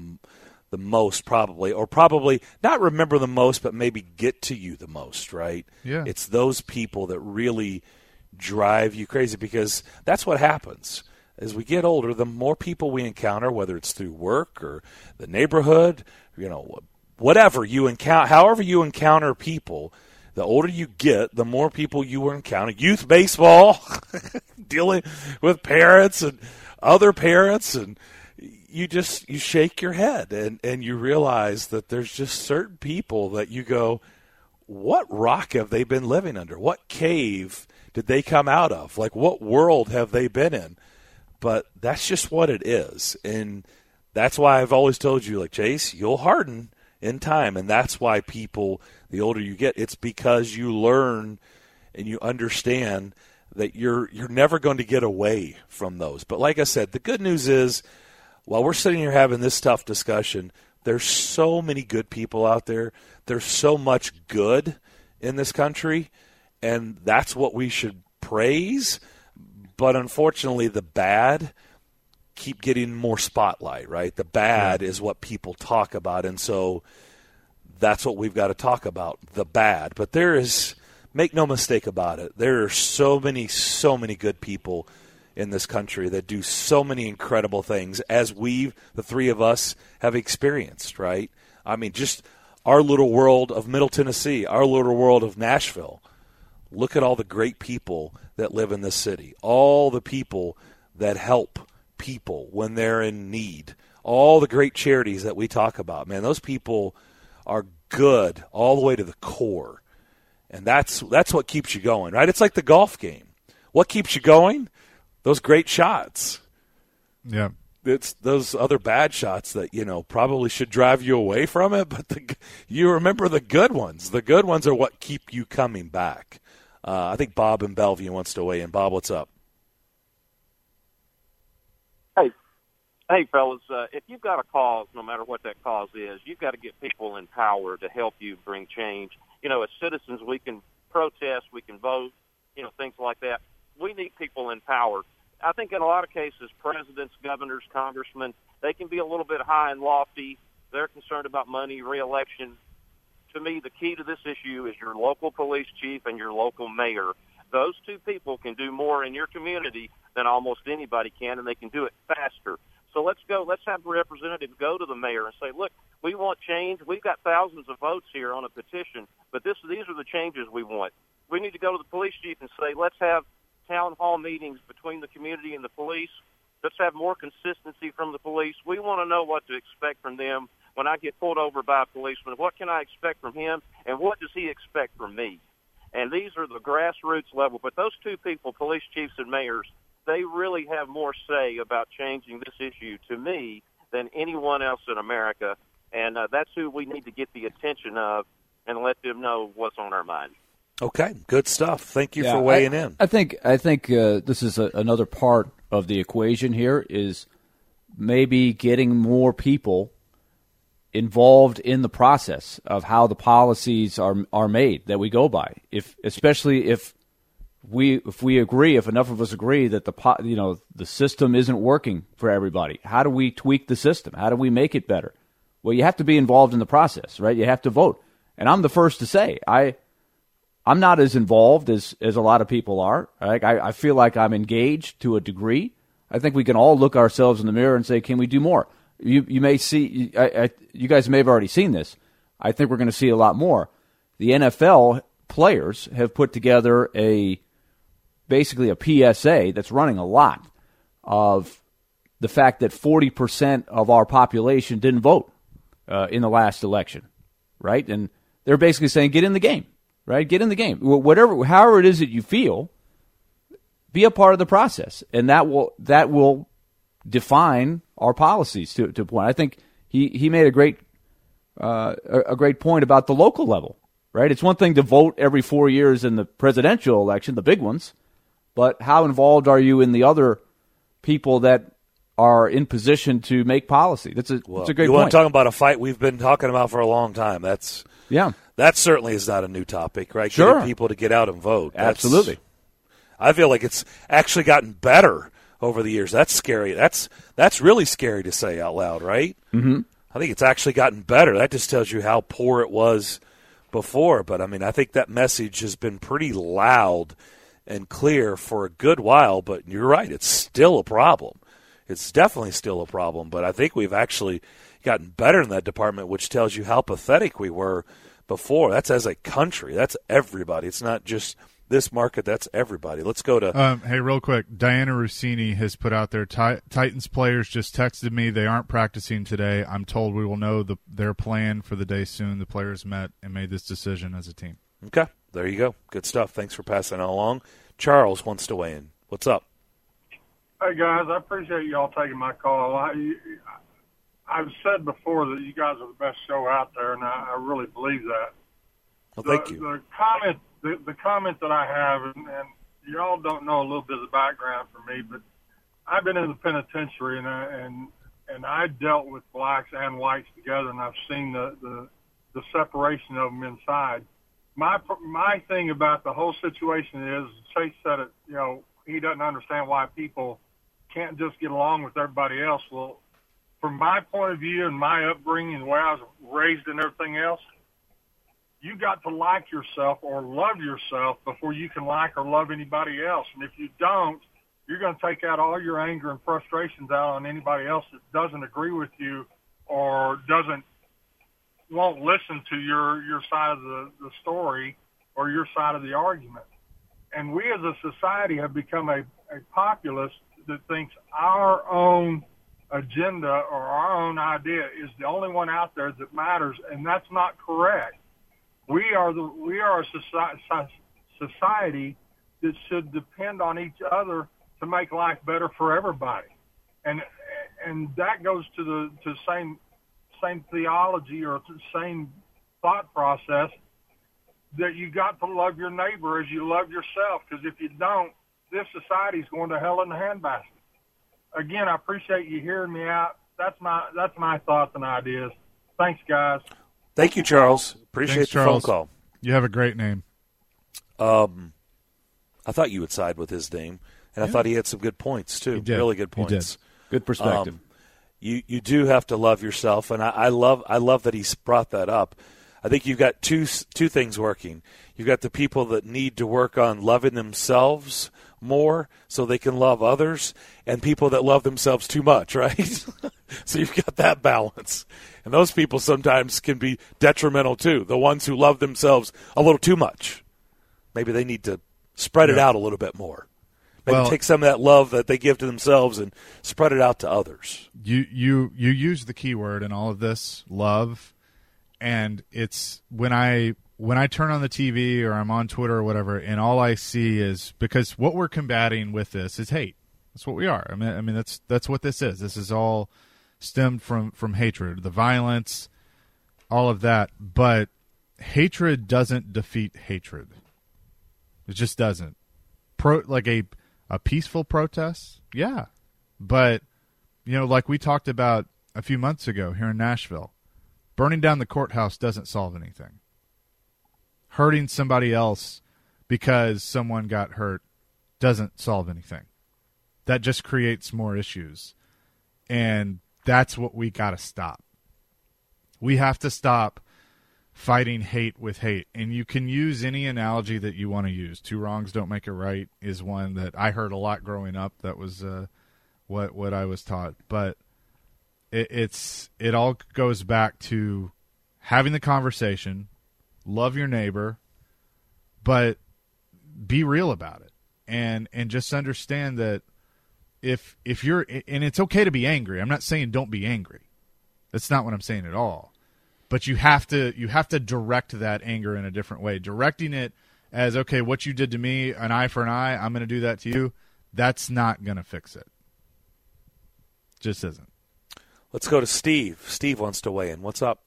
most probably, or probably not remember the most, but maybe get to you the most, right? Yeah. It's those people that really drive you crazy, because that's what happens. As we get older, the more people we encounter, whether it's through work or the neighborhood, whatever you encounter, however you encounter people, the older you get, the more people you will encounter. Youth baseball, dealing with parents and other parents, and you shake your head and you realize that there's just certain people that you go, what rock have they been living under? What cave did they come out of? Like, what world have they been in? But that's just what it is. And that's why I've always told you, like, Chase, you'll harden in time. And that's why people, the older you get, it's because you learn and you understand that you're never going to get away from those. But like I said, the good news is, while we're sitting here having this tough discussion, there's so many good people out there. There's so much good in this country, and that's what we should praise. But unfortunately, the bad keep getting more spotlight, right? The bad is what people talk about, and so that's what we've got to talk about, the bad. But there is, make no mistake about it, there are so many good people in this country that do so many incredible things, as the three of us, have experienced, right? I mean, just our little world of Middle Tennessee, our little world of Nashville. Look at all the great people that live in this city, all the people that help people when they're in need, all the great charities that we talk about. Man, those people are good all the way to the core, and that's what keeps you going, right? It's like the golf game. What keeps you going? Those great shots. Yeah. it's those other bad shots that, probably should drive you away from it, but you remember the good ones. The good ones are what keep you coming back. I think Bob in Bellevue wants to weigh in. Bob, what's up? Hey, fellas, if you've got a cause, no matter what that cause is, you've got to get people in power to help you bring change. As citizens, we can protest, we can vote, things like that. We need people in power. I think in a lot of cases, presidents, governors, congressmen, they can be a little bit high and lofty. They're concerned about money, re-election. To me, the key to this issue is your local police chief and your local mayor. Those two people can do more in your community than almost anybody can, and they can do it faster. So let's have representatives go to the mayor and say, look, we want change. We've got thousands of votes here on a petition, but these are the changes we want. We need to go to the police chief and say, let's have town hall meetings between the community and the police. Let's have more consistency from the police. We want to know what to expect from them. When I get pulled over by a policeman, what can I expect from him, and what does he expect from me? And these are the grassroots level. But those two people, police chiefs and mayors, they really have more say about changing this issue to me than anyone else in America. And that's who we need to get the attention of and let them know what's on our mind. Okay, good stuff. Thank you for weighing in. I think this is another part of the equation here is maybe getting more people involved in the process of how the policies are made that we go by. Especially if we agree, if enough of us agree that the system isn't working for everybody, how do we tweak the system? How do we make it better? Well, you have to be involved in the process, right? You have to vote. And I'm the first to say I'm not as involved as a lot of people are. Right? I feel like I'm engaged to a degree. I think we can all look ourselves in the mirror and say, can we do more? You may see, you guys may have already seen this. I think we're going to see a lot more. The NFL players have put together basically a PSA that's running a lot of the fact that 40% of our population didn't vote in the last election, right? And they're basically saying, get in the game, right? Get in the game. However it is that you feel, be a part of the process, and that will define our policies to a point. I think he made a great point about the local level, right? It's one thing to vote every 4 years in the presidential election, the big ones, but how involved are you in the other people that are in position to make policy? That's a great point. You want to talk about a fight we've been talking about for a long time. That certainly is not a new topic, right? Sure. Getting people to get out and vote. Absolutely. I feel like it's actually gotten better over the years. That's scary. That's really scary to say out loud, right? Mm-hmm. I think it's actually gotten better. That just tells you how poor it was before. But, I think that message has been pretty loud and clear for a good while. But you're right. It's still a problem. It's definitely still a problem. But I think we've actually gotten better in that department, which tells you how pathetic we were before. That's as a country. That's everybody. It's not just this market, that's everybody. Let's go to hey, real quick, Diana Rossini has put out there, Titans players just texted me. They aren't practicing today. I'm told we will know their plan for the day soon. The players met and made this decision as a team. Okay, there you go. Good stuff. Thanks for passing it along. Charles wants to weigh in. What's up? Hey, guys, I appreciate you all taking my call. I've said before that you guys are the best show out there, and I really believe that. Well, thank you. The comment that I have, and you all don't know a little bit of the background for me, but I've been in the penitentiary, and I dealt with blacks and whites together, and I've seen the separation of them inside. My thing about the whole situation is, Chase said it, he doesn't understand why people can't just get along with everybody else. Well, from my point of view and my upbringing, the way I was raised and everything else, you got to like yourself or love yourself before you can like or love anybody else. And if you don't, you're going to take out all your anger and frustrations out on anybody else that doesn't agree with you or won't listen to your side of the story or your side of the argument. And we as a society have become a populace that thinks our own agenda or our own idea is the only one out there that matters, and that's not correct. We are a society that should depend on each other to make life better for everybody. And and that goes to the same theology or the same thought process that you got to love your neighbor as you love yourself. Because if you don't, this society is going to hell in the handbasket. Again, I appreciate you hearing me out. That's my thoughts and ideas. Thanks, guys. Thank you, Charles. Appreciate Thanks, the Charles. phone call. You have a great name. I thought you would side with his name, and I thought he had some good points too. He did. Really good He did. points. Good perspective. You do have to love yourself, and I love that he's brought that up. I think you've got two things working. You've got the people that need to work on loving themselves more so they can love others, and people that love themselves too much, right? So you've got that balance. And those people sometimes can be detrimental too, the ones who love themselves a little too much. Maybe they need to spread it out a little bit more. Maybe take some of that love that they give to themselves and spread it out to others. You use the key word in all of this, love, and it's when I turn on the TV or I'm on Twitter or whatever, and all I see is, because what we're combating with this is hate. That's what we are. I mean that's what this is. This is all stemmed from hatred, the violence, all of that. But hatred doesn't defeat hatred. It just doesn't. Like a peaceful protest, yeah. But, like we talked about a few months ago here in Nashville, burning down the courthouse doesn't solve anything. Hurting somebody else because someone got hurt doesn't solve anything. That just creates more issues. And that's what we got to stop. We have to stop fighting hate with hate. And you can use any analogy that you want to use. Two wrongs don't make a right is one that I heard a lot growing up. That was what I was taught. But it all goes back to having the conversation, love your neighbor, but be real about it. And just understand that if you're, and it's okay to be angry. I'm not saying don't be angry. That's not what I'm saying at all. But you have to direct that anger in a different way. Directing it as, okay, what you did to me, an eye for an eye, I'm going to do that to you, that's not going to fix it. Just isn't. Let's go to Steve. Steve wants to weigh in. What's up?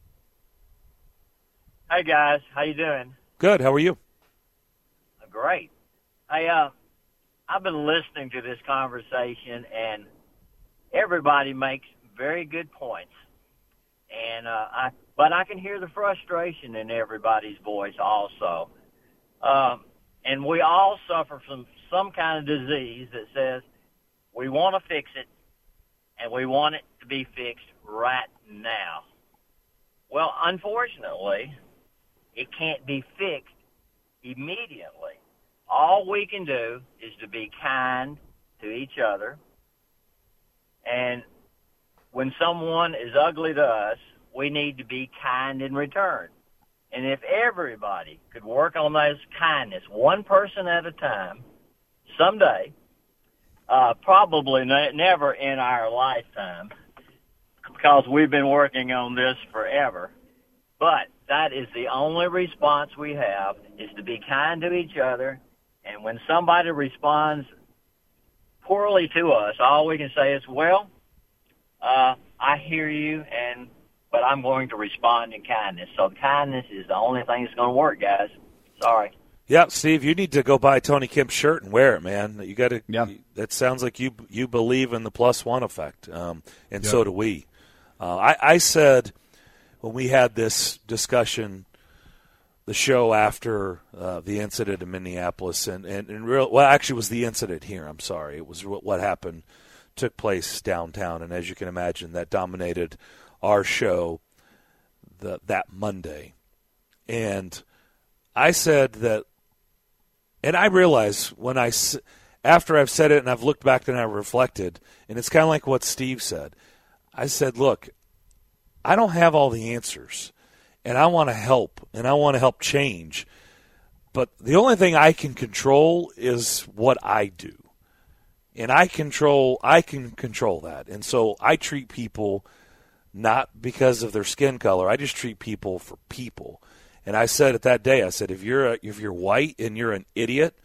Hey, guys. How you doing? Good. How are you? Great. Hey, I've been listening to this conversation, and everybody makes very good points. And but I can hear the frustration in everybody's voice also. And we all suffer from some kind of disease that says we want to fix it, and we want it to be fixed right now. Well, unfortunately, it can't be fixed immediately. All we can do is to be kind to each other. And when someone is ugly to us, we need to be kind in return. And if everybody could work on those kindness, one person at a time, someday, probably never in our lifetime, because we've been working on this forever, but that is the only response we have, is to be kind to each other. And when somebody responds poorly to us, all we can say is, well, I hear you, but I'm going to respond in kindness. So kindness is the only thing that's going to work, guys. Sorry. Yeah, Steve, you need to go buy Tony Kemp's shirt and wear it, man. You got to. Yeah. That sounds like you believe in the +1 effect, and so do we. I said when we had this discussion, the show after the incident in Minneapolis, and actually it was the incident here. I'm sorry, it was what happened. Took place downtown, and as you can imagine, that dominated our show that Monday. And I said that, and I realize after I've said it and I've looked back and I've reflected, and it's kind of like what Steve said. I said, look, I don't have all the answers, and I want to help, and I want to help change, but the only thing I can control is what I do. And I can control that. And so I treat people not because of their skin color. I just treat people for people. And I said it that day, I said, if you're white and you're an idiot,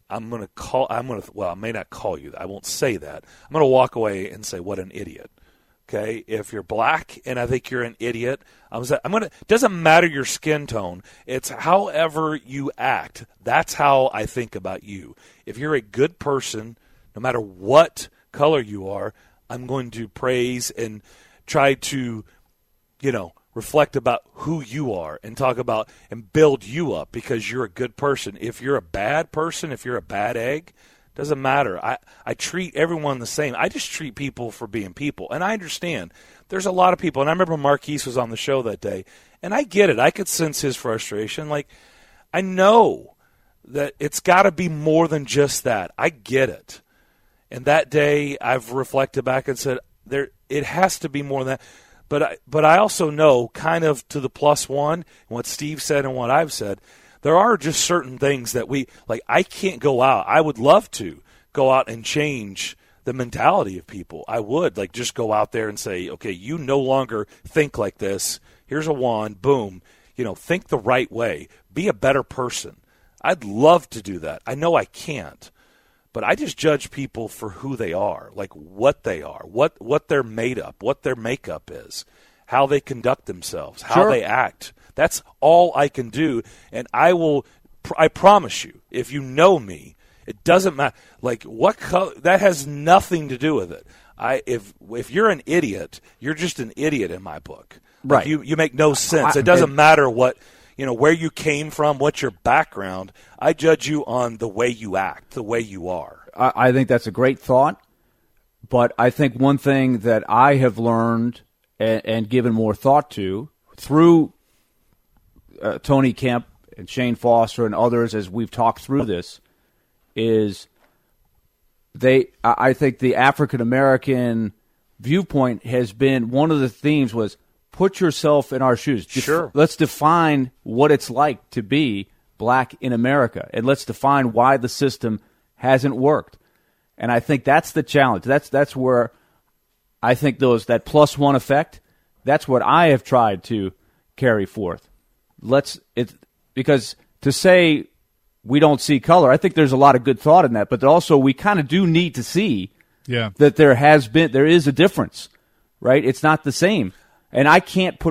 I may not call you that. I won't say that. I'm going to walk away and say, what an idiot. Okay? If you're black and I think you're an idiot, it doesn't matter your skin tone. It's however you act. That's how I think about you. If you're a good person, no matter what color you are, I'm going to praise and try to, reflect about who you are and talk about and build you up because you're a good person. If you're a bad person, if you're a bad egg, doesn't matter. I treat everyone the same. I just treat people for being people. And I understand there's a lot of people. And I remember Marquise was on the show that day, and I get it. I could sense his frustration. Like, I know that it's got to be more than just that. I get it. And that day I've reflected back and said, it has to be more than that. But I also know, kind of to the plus one, what Steve said and what I've said, there are just certain things that I can't go out. I would love to go out and change the mentality of people. I would, just go out there and say, okay, you no longer think like this. Here's a wand, boom. Think the right way. Be a better person. I'd love to do that. I know I can't. But I just judge people for who they are, like what they are, what they're made up, what their makeup is, how they conduct themselves, how they act. That's all I can do. And I promise you, if you know me, it doesn't matter. What color, that has nothing to do with it. If you're an idiot, you're just an idiot in my book. Right. You make no sense. It doesn't matter what, where you came from, what's your background. I judge you on the way you act, the way you are. I think that's a great thought. But I think one thing that I have learned and given more thought to through Tony Kemp and Shane Foster and others as we've talked through this is I think the African-American viewpoint has been, one of the themes was put yourself in our shoes. Sure. Let's define what it's like to be black in America, and let's define why the system hasn't worked. And I think that's the challenge. That's where I think that plus one effect, that's what I have tried to carry forth. Because to say we don't see color, I think there's a lot of good thought in that, but also we kind of do need to see that there is a difference, right? It's not the same. And I'm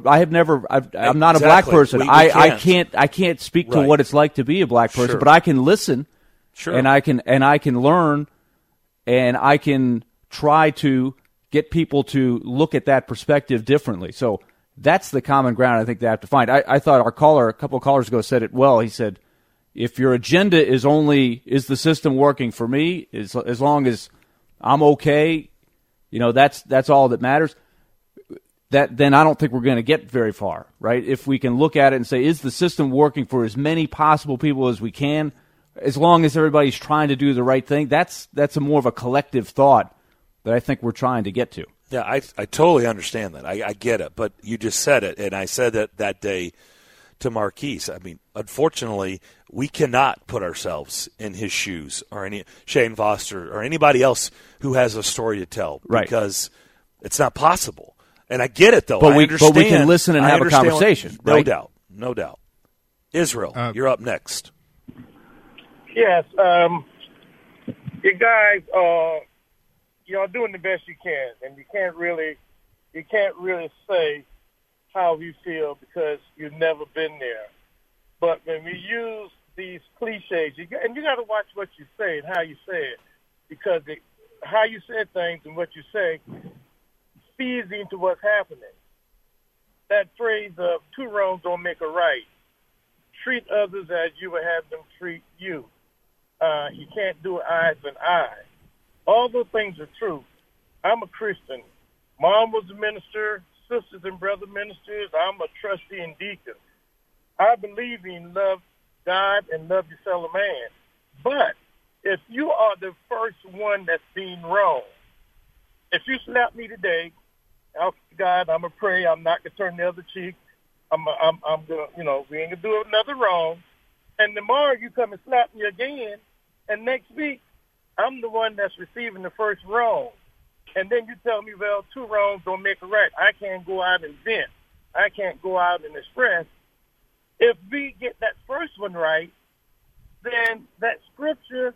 not a black person. I can't speak to what it's like to be a black person, but I can listen, and I can learn, and I can try to get people to look at that perspective differently. So that's the common ground I think they have to find. I thought a couple of callers ago said it well. He said, if your agenda is the system working for me, as long as I'm okay, that's all that matters. Then I don't think we're going to get very far, right? If we can look at it and say, is the system working for as many possible people as we can, as long as everybody's trying to do the right thing, that's a more of a collective thought that I think we're trying to get to. Yeah, I totally understand that. I get it, but you just said it, and I said it that day to Marquise. I mean, unfortunately, we cannot put ourselves in his shoes or any Shane Foster or anybody else who has a story to tell, right? Because it's not possible. And I get it, though. But we can listen and have a conversation. No doubt. Israel, you're up next. Yes. You guys, you're doing the best you can, and you can't really say how you feel because you've never been there. But when we use these cliches, you got to watch what you say and how you say it, because how you say things and what you say feeds into what's happening. That phrase of two wrongs don't make a right. Treat others as you would have them treat you. You can't do eye for an eye. All those things are true. I'm a Christian. Mom was a minister, sisters and brother ministers. I'm a trustee and deacon. I believe in love God and love your fellow man. But if you are the first one that's being wrong, if you slap me today, God, I'm gonna pray. I'm not gonna turn the other cheek. I'm gonna, we ain't gonna do another wrong. And tomorrow you come and slap me again, and next week I'm the one that's receiving the first wrong. And then you tell me, well, two wrongs don't make a right. I can't go out and vent. I can't go out and express. If we get that first one right, then that scripture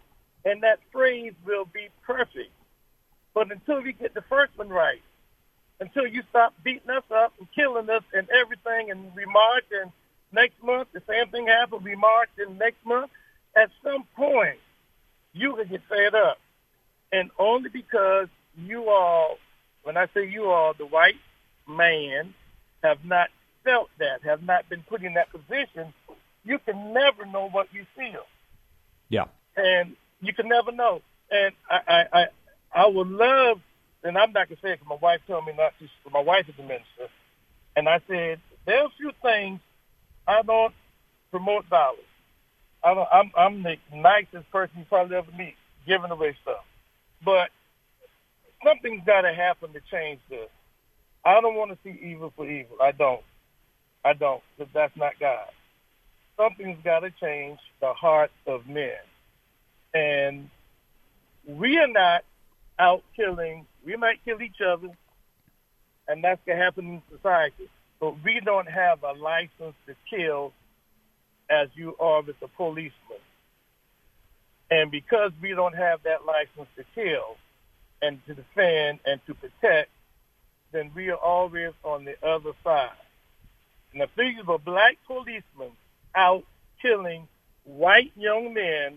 and that phrase will be perfect. But until we get the first one right, until you stop beating us up and killing us and everything, and we march, and next month the same thing happens, we march, and next month, at some point, you can get fed up. And only because you all, when I say you all, the white man, have not felt that, have not been put in that position, you can never know what you feel. Yeah. And you can never know. And I would love, and I'm not going to say it because my wife told me not to, my wife is a minister, and I said, there are a few things I don't promote violence. I'm the nicest person you probably ever meet, giving away stuff. But something's got to happen to change this. I don't want to see evil for evil. I don't, because that's not God. Something's got to change the hearts of men. And we are not out killing. We might kill each other, and that's going to happen in society. But we don't have a license to kill as you are with the policeman. And because we don't have that license to kill and to defend and to protect, then we are always on the other side. And if these were black policemen out killing white young men,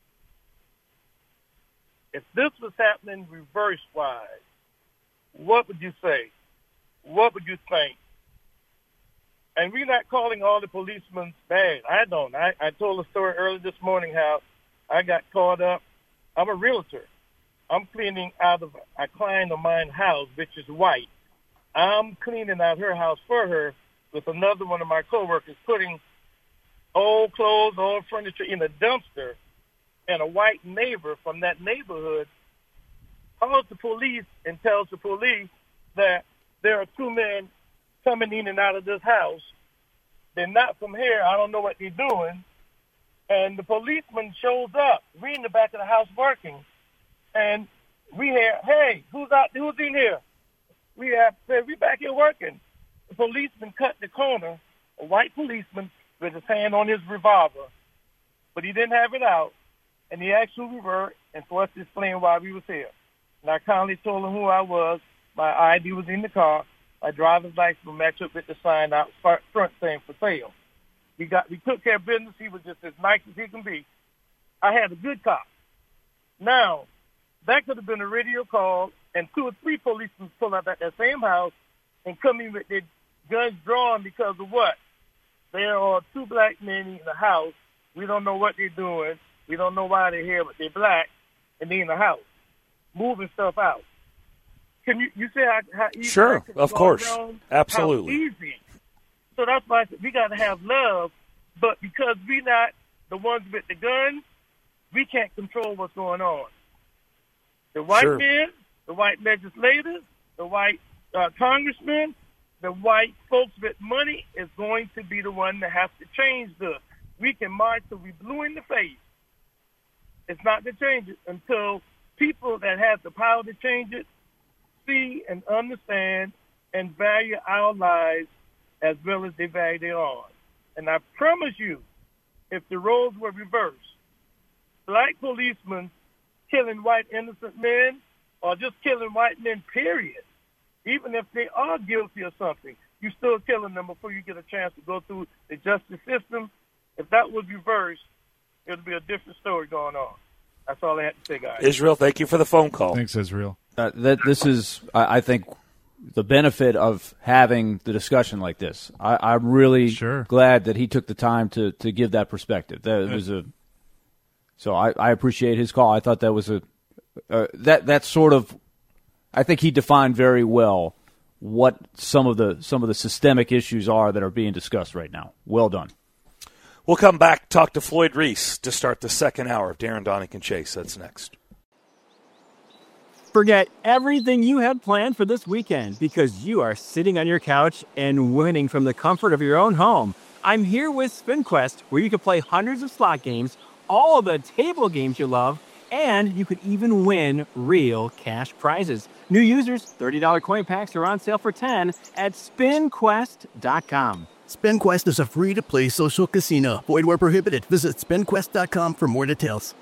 if this was happening reverse-wise, what would you say? What would you think? And we're not calling all the policemen bad. I don't. I told a story earlier this morning how I got caught up. I'm a realtor. I'm cleaning out of a client of mine's house, which is white. I'm cleaning out her house for her with another one of my coworkers, putting old clothes, old furniture in a dumpster, and a white neighbor from that neighborhood calls the police and tells the police that there are two men coming in and out of this house. They're not from here. I don't know what they're doing. And the policeman shows up. We're in the back of the house working. And we hear, hey, who's in here? We have said, we back here working. The policeman cut the corner, a white policeman with his hand on his revolver, but he didn't have it out. And he asked who we were and for us to explain why we was here. And I kindly told him who I was. My ID was in the car. My driver's license will match up with the sign out front saying for sale. We took care of business. He was just as nice as he can be. I had a good cop. Now, that could have been a radio call, and 2 or 3 policemen pull up at that same house and come in with their guns drawn because of what? There are 2 black men in the house. We don't know what they're doing. We don't know why they're here, but they're black, and they're in the house, moving stuff out. Can you see how easy? Sure, of course. Absolutely. How easy. So that's why I said we got to have love, but because we're not the ones with the guns, we can't control what's going on. The white men, the white legislators, the white congressmen, the white folks with money is going to be the one that has to change this. We can march till we blue in the face. It's not to change it until people that have the power to change it see and understand and value our lives as well as they value their own. And I promise you, if the roles were reversed, black policemen killing white innocent men or just killing white men, period, even if they are guilty of something, you're still killing them before you get a chance to go through the justice system. If that was reversed, it would be a different story going on. That's all I had to say, guys. Israel, thank you for the phone call. Thanks, Israel. This is, I think, the benefit of having the discussion like this. I'm really glad that he took the time to give that perspective. So I appreciate his call. I thought that was that sort of, I think he defined very well what some of the systemic issues are that are being discussed right now. Well done. We'll come back, talk to Floyd Reese to start the second hour of Darren, Donick, and Chase. That's next. Forget everything you had planned for this weekend because you are sitting on your couch and winning from the comfort of your own home. I'm here with SpinQuest, where you can play hundreds of slot games, all of the table games you love, and you could even win real cash prizes. New users, $30 coin packs are on sale for $10 at SpinQuest.com. SpinQuest is a free-to-play social casino. Void where prohibited. Visit SpinQuest.com for more details.